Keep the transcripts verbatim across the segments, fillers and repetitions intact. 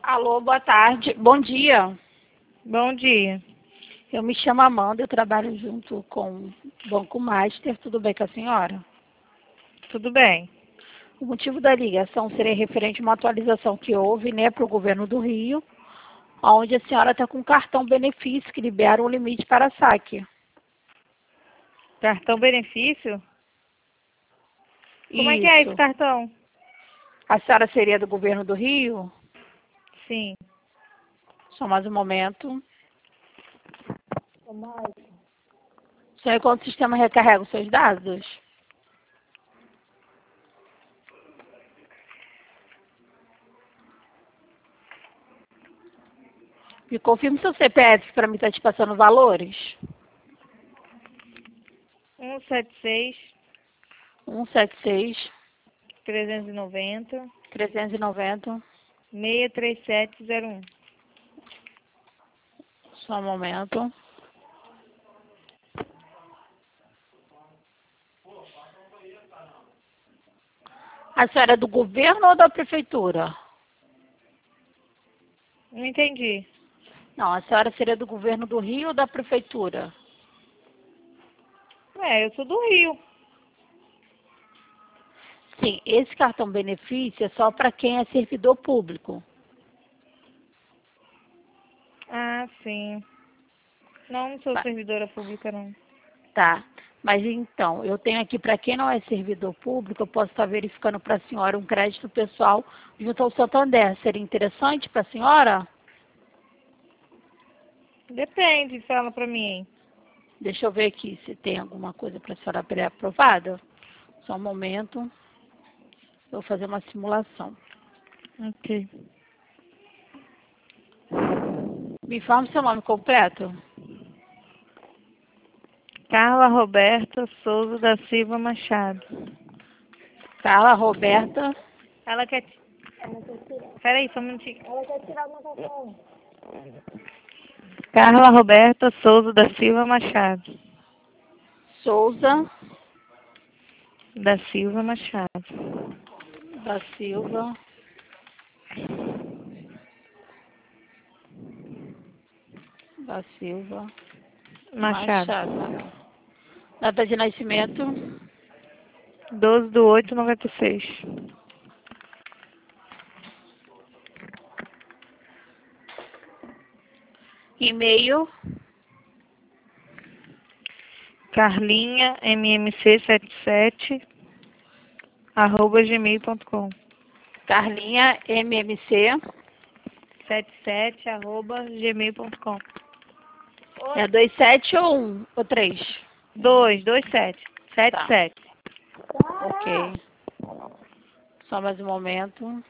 Alô, boa tarde. Bom dia. Bom dia. Eu me chamo Amanda, eu trabalho junto com o Banco Master. Tudo bem com a senhora? Tudo bem. O motivo da ligação seria referente a uma atualização que houve, né, para o governo do Rio, onde a senhora está com um cartão benefício que libera um limite para saque. Cartão benefício? Como é que é esse Isso. cartão? A senhora seria do governo do Rio? Sim. Só mais um momento. Senhor, quando o sistema recarrega os seus dados? Me confirme seu C P F para mim estar te passando valores. um sete seis, um sete seis, trezentos e noventa, trezentos e noventa. seis três sete zero um. Só um momento. A senhora é do governo ou da prefeitura? Não entendi. Não, a senhora seria do governo do Rio ou da prefeitura? É, eu sou do Rio. Sim, esse cartão benefício é só para quem é servidor público. Ah, sim. Não, não sou Tá. servidora pública, não. Tá. Mas então, eu tenho aqui para quem não é servidor público, eu posso estar verificando para a senhora um crédito pessoal junto ao Santander. Seria interessante para a senhora? Depende, fala pra mim. Deixa eu ver aqui se tem alguma coisa para a senhora pré-aprovada. Só um momento. Eu vou fazer uma simulação. Ok. Me informe seu nome completo. Carla Roberta Souza da Silva Machado. Carla Roberta. Ela quer... Peraí, só um minutinho. Carla Roberta Souza da Silva Machado. Souza Da Silva Machado. da Silva da Silva Machado. Machado. Data de nascimento. doze de oito de noventa e seis. E-mail. Carlinha M M C setenta e sete arroba gmail ponto com. Carlinha M M C. setenta e sete arroba gmail ponto com. É dois sete ou um ou três? dois, dois sete. Tá. setenta e sete. Ok. Só mais um momento.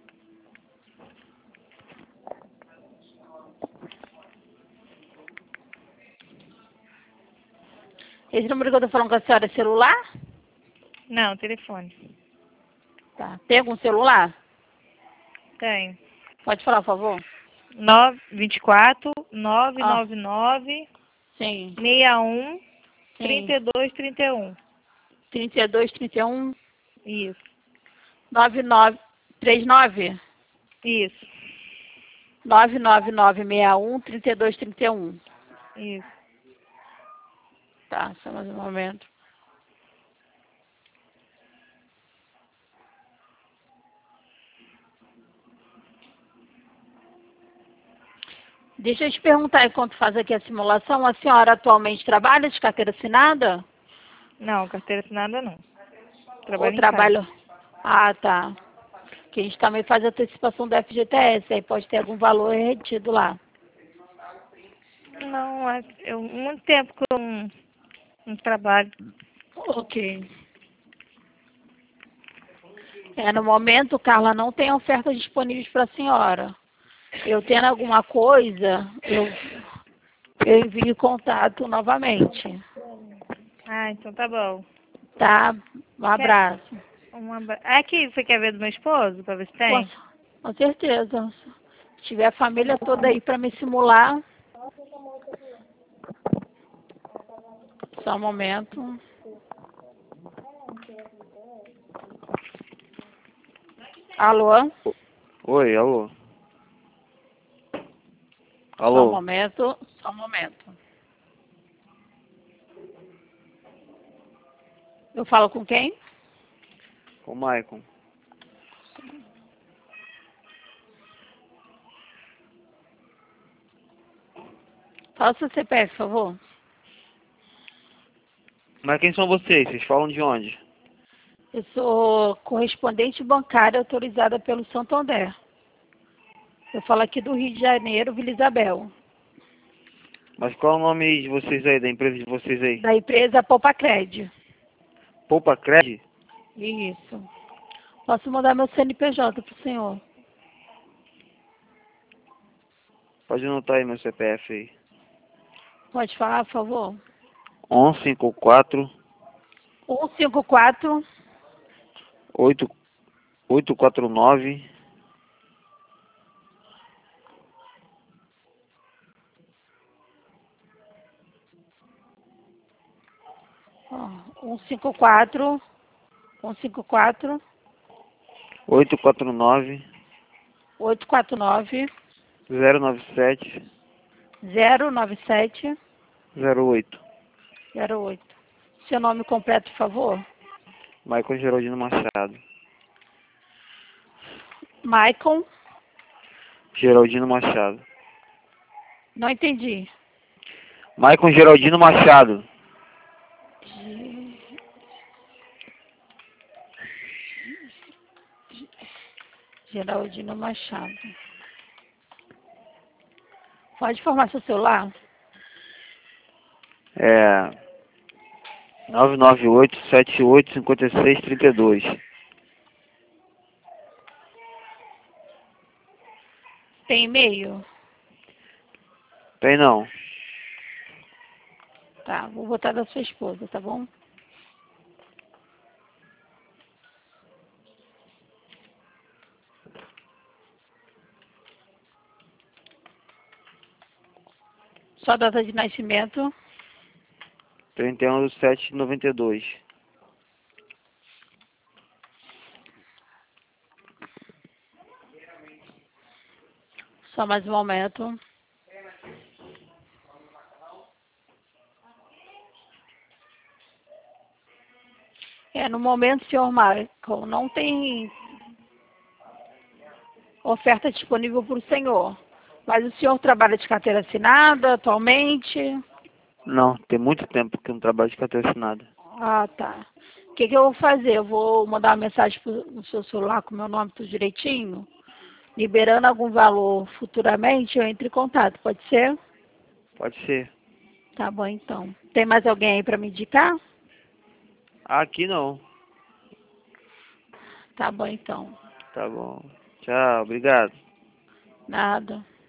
Esse número que eu tô falando com a senhora é celular? Não, telefone. Tá. Tem algum celular? Tem. Pode falar, por favor? nove vinte e quatro, nove Ah, nove nove, sim. sessenta e um, Sim. trinta e dois, trinta e um. trinta e dois, trinta e um, Isso. nove nove três nove. Isso. nove nove nove seis um, trinta e dois, trinta e um. Isso. Tá, só mais um momento. Deixa eu te perguntar, enquanto faz aqui a simulação, a senhora atualmente trabalha de carteira assinada? Não, carteira assinada não. Ou Trabalho em casa. trabalho... Ah, tá. Que a gente também faz a antecipação do F G T S, aí pode ter algum valor retido lá. Não, é- eu muito tempo que eu não, não trabalho. Ok. É, no momento, Carla, não tem ofertas disponíveis para a senhora. Eu tendo alguma coisa, eu, eu envio contato novamente. Ah, então tá bom. Tá? Um Quer abraço. uma... abra- Aqui, você quer ver do meu esposo, pra ver se Com, tem? com certeza. Se tiver a família toda aí para me simular, só um momento. Alô? Oi, alô. Só um Alô? momento, só um momento. Eu falo com quem? Com o Maicon. Fala seu C P F, por favor. Mas quem são vocês? Vocês falam de onde? Eu sou correspondente bancária autorizada pelo Santander. Eu falo aqui do Rio de Janeiro, Vila Isabel. Mas qual é o nome de vocês aí, da empresa de vocês aí? Da empresa Poupacred. Poupa Cred? Isso. Posso mandar meu C N P J pro senhor? Pode anotar aí meu C P F aí. Pode falar, por favor? um cinco quatro, um cinco quatro, oito, oito quatro nove, um cinco quatro, um cinco quatro, oito quatro nove, oito quatro nove, zero nove sete, zero nove sete, zero oito. zero oito. Seu nome completo, por favor? Maicon Geraldino Machado. Maicon? Geraldino Machado. Não entendi. Maicon Geraldino Machado. Ge- Geraldino Machado. Pode informar seu celular? É nove nove oito, sete oito, cinco seis, três dois. Tem e-mail? Tem não. Tá, vou botar da sua esposa, tá bom? Sua data de nascimento? trinta e um de sete de noventa e dois. Só mais um momento. É, no momento, senhor Michael, não tem oferta disponível para o senhor. Mas o senhor trabalha de carteira assinada atualmente? Não, tem muito tempo que eu não trabalho de carteira assinada. Ah, tá. O que, que eu vou fazer? Eu vou mandar uma mensagem pro, no seu celular com o meu nome tudo direitinho? Liberando algum valor futuramente, eu entro em contato, pode ser? Pode ser. Tá bom, então. Tem mais alguém aí para me indicar? Aqui não. Tá bom, então. Tá bom. Tchau, obrigado. Nada.